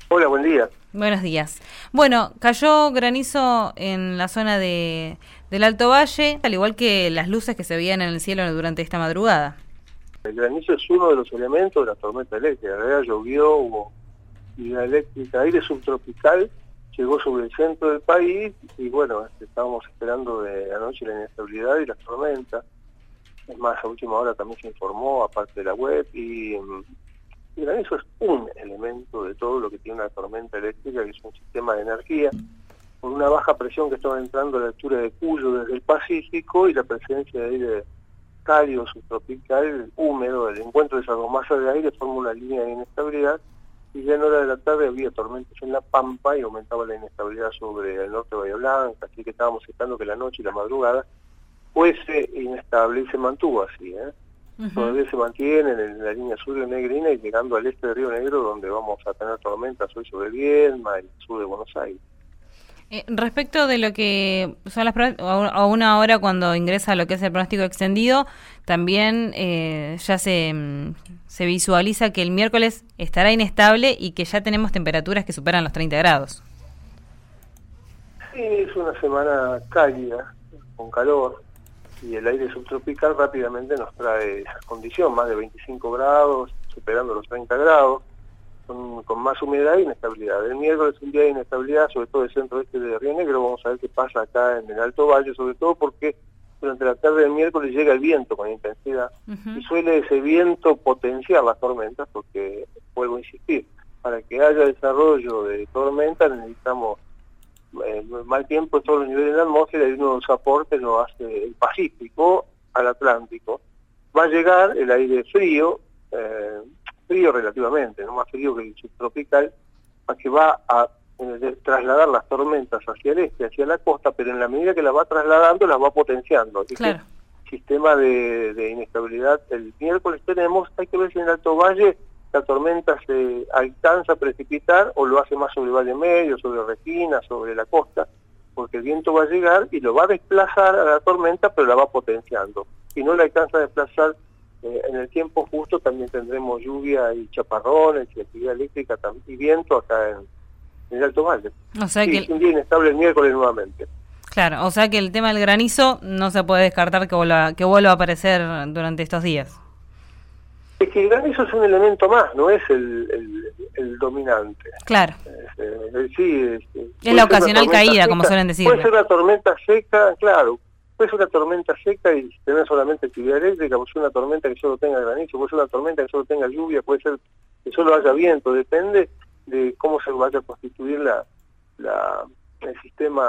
Hola, buen día. Buenos días. Bueno, cayó granizo en la zona del Alto Valle, al igual que las luces que se veían en el cielo durante esta madrugada. El granizo es uno de los elementos de la tormenta eléctrica. En realidad llovió, hubo actividad eléctrica, aire subtropical, llegó sobre el centro del país y bueno, estábamos esperando de anoche la inestabilidad y las tormentas. Es más, a última hora también se informó, aparte de la web, y el granizo es un elemento de todo lo que tiene una tormenta eléctrica, que es un sistema de energía, con una baja presión que estaba entrando a la altura de Cuyo desde el Pacífico y la presencia de aire cálido, subtropical, húmedo. El encuentro de esas dos masas de aire forma una línea de inestabilidad y ya en hora de la tarde había tormentas en La Pampa y aumentaba la inestabilidad sobre el norte de Bahía Blanca, así que estábamos esperando que la noche y la madrugada fuese inestable y se mantuvo así, Todavía se mantiene en la línea sur de Negrina y llegando al este de Río Negro, donde vamos a tener tormentas hoy sobre Viedma y el sur de Buenos Aires. Respecto de lo que son a una hora cuando ingresa lo que es el pronóstico extendido, también ya se visualiza que el miércoles estará inestable y que ya tenemos temperaturas que superan los 30 grados. Sí, es una semana cálida, con calor, y el aire subtropical rápidamente nos trae esa condición, más de 25 grados, superando los 30 grados, con más humedad e inestabilidad. El miércoles es un día de inestabilidad, sobre todo el centro-este de Río Negro. Vamos a ver qué pasa acá en el Alto Valle, sobre todo porque durante la tarde del miércoles llega el viento con intensidad, y suele ese viento potenciar las tormentas, porque, vuelvo a insistir, para que haya desarrollo de tormentas necesitamos mal tiempo en todos los niveles de la atmósfera, y uno de los aportes lo hace el Pacífico al Atlántico. Va a llegar el aire frío, frío relativamente, no más frío que el subtropical, que va a trasladar las tormentas hacia el este, hacia la costa, pero en la medida que las va trasladando, las va potenciando. Así claro. Que sistema de inestabilidad el miércoles tenemos. Hay que ver si en el Alto Valle la tormenta se alcanza a precipitar o lo hace más sobre Valle Medio, sobre Regina, sobre la costa, porque el viento va a llegar y lo va a desplazar a la tormenta, pero la va potenciando. Si no la alcanza a desplazar en el tiempo justo, también tendremos lluvia y chaparrones y actividad eléctrica y viento acá en el Alto Valle. O sea sí, que es un día inestable el miércoles nuevamente. Claro, o sea que el tema del granizo no se puede descartar que vuelva a aparecer durante estos días. Es que el granizo es un elemento más, no es el dominante. Claro. Es la ocasional caída, como suelen decir. Puede ser una tormenta seca, claro. Puede ser una tormenta seca y tener solamente actividad eléctrica, puede ser una tormenta que solo tenga granizo, puede ser una tormenta que solo tenga lluvia, puede ser que solo haya viento, depende de cómo se vaya a constituir el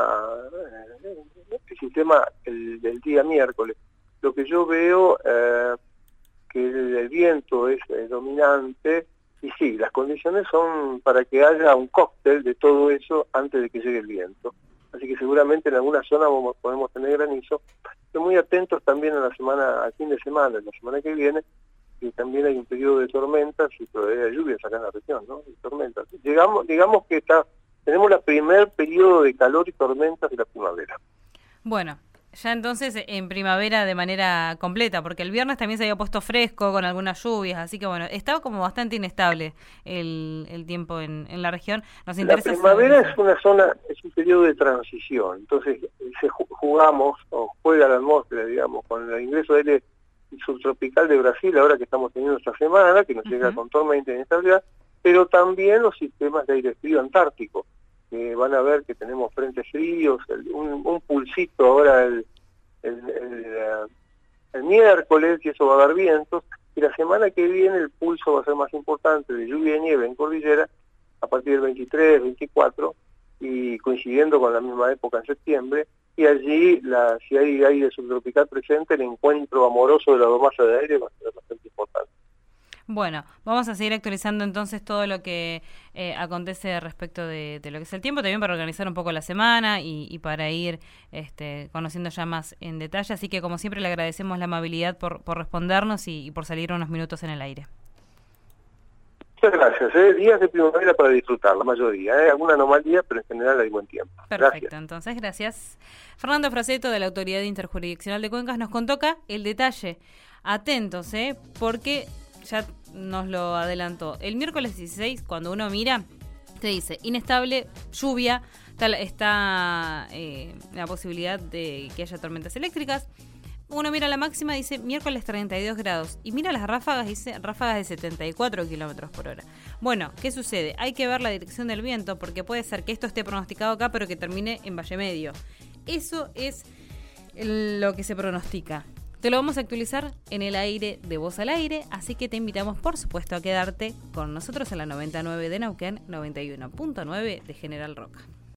sistema del día miércoles. Lo que yo veo que el viento es dominante, y sí, las condiciones son para que haya un cóctel de todo eso antes de que llegue el viento. Así que seguramente en alguna zona podemos tener granizo. Estoy muy atentos también al fin de semana, la semana que viene, que también hay un periodo de tormentas y probabilidad de lluvias acá en la región, ¿no? Y tormentas. Digamos que tenemos el primer periodo de calor y tormentas de la primavera. Bueno, ya entonces en primavera de manera completa, porque el viernes también se había puesto fresco con algunas lluvias, así que bueno, estaba como bastante inestable el tiempo en la región. Nos interesa la primavera es un periodo de transición, entonces jugamos, o juega la atmósfera, digamos, con el ingreso de aire subtropical de Brasil, ahora que estamos teniendo esta semana, que nos llega con tormenta y inestabilidad, pero también los sistemas de aire frío antártico. Van a ver que tenemos frentes fríos, un pulsito ahora el miércoles, y eso va a dar vientos, y la semana que viene el pulso va a ser más importante de lluvia y nieve en cordillera, a partir del 23, 24, y coincidiendo con la misma época en septiembre, y allí, si hay aire subtropical presente, el encuentro amoroso de las dos masas de aire va a ser bastante importante. Bueno, vamos a seguir actualizando entonces todo lo que acontece respecto de lo que es el tiempo, también para organizar un poco la semana y para ir conociendo ya más en detalle. Así que, como siempre, le agradecemos la amabilidad por respondernos y por salir unos minutos en el aire. Muchas gracias. Días de primavera para disfrutar, la mayoría. Alguna anomalía, pero en general hay buen tiempo. Perfecto, gracias. Entonces, gracias. Fernando Fraseto, de la Autoridad Interjurisdiccional de Cuencas, nos contó el detalle. Atentos, porque ya nos lo adelantó. El miércoles 16, cuando uno mira, te dice inestable, lluvia, está la posibilidad de que haya tormentas eléctricas. Uno mira la máxima, dice miércoles 32 grados. Y mira las ráfagas, dice ráfagas de 74 kilómetros por hora. Bueno, ¿qué sucede? Hay que ver la dirección del viento, porque puede ser que esto esté pronosticado acá, pero que termine en Valle Medio. Eso es lo que se pronostica. Te lo vamos a actualizar en el aire de Voz al Aire, así que te invitamos, por supuesto, a quedarte con nosotros en la 99 de Neuquén, 91.9 de General Roca.